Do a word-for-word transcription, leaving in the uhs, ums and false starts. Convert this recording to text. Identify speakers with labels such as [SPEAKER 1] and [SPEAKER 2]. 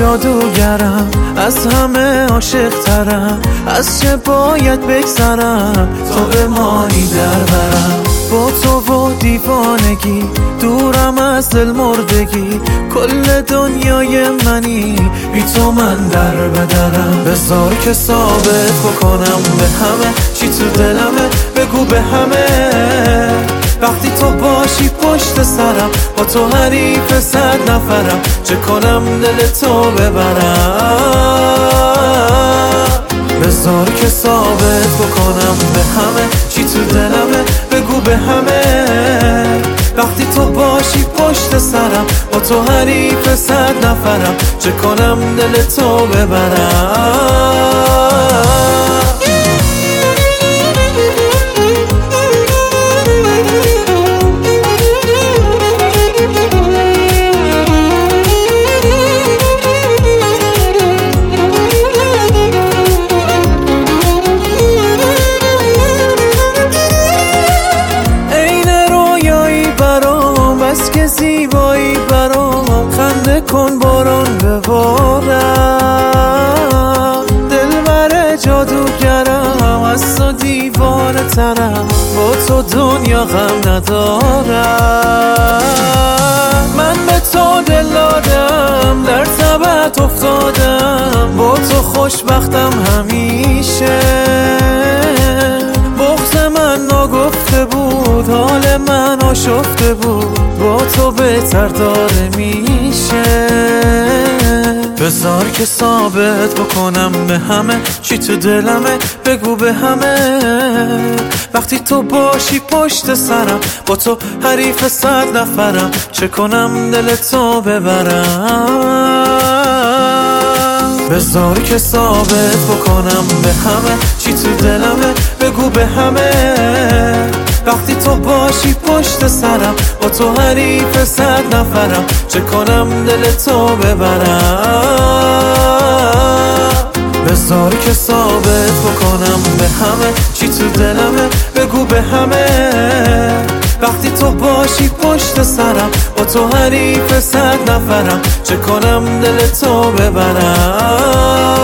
[SPEAKER 1] جادوگرم، از همه عاشق ترم، از چه باید بگذرم تا به مانی در برم. با تو و دیوانگی دورم از دل مردگی، کل دنیای منی بی تو من در بدرم. بذار که ثابت بکنم به همه چی تو دلمه، بگو به همه وقتی تو باشی پشت سرم، با تو حریف صد نفرم، چه کنم دل تو ببرم. بذار که ثابت بکنم به همه چی تو دلمه، بگو به همه وقتی تو باشی پشت سرم، با تو حریف صد نفرم، چه کنم دل تو ببرم. که زیبایی برام، خنده کن باران ببارم. دلبر جادوگرم، از تو دیوانه ترم، با تو دنیا غم ندارم. من به تو دل دادم، در تبت افتادم، با تو خوشبختم همیشه. بغض من نگفته بود، حال من آشفته بود، با تو بهتر داره میشه. بذار که ثابت بکنم به همه چی تو دلمه، بگو به همه وقتی تو باشی پشت سرم، با تو حریف صد نفرم، چه کنم دل تو ببرم. بذار که ثابت بکنم به همه چی تو دلمه، بگو به همه وقتی تو باشی پشت سرم، با تو حریف صد نفرم، چه کنم دل تو ببرم. بذار که ثابت بکنم به همه چی تو دلمه، بگو به همه وقتی تو باشی پشت سرم، با تو حریف صد نفرم، چه کنم دل تو ببرم.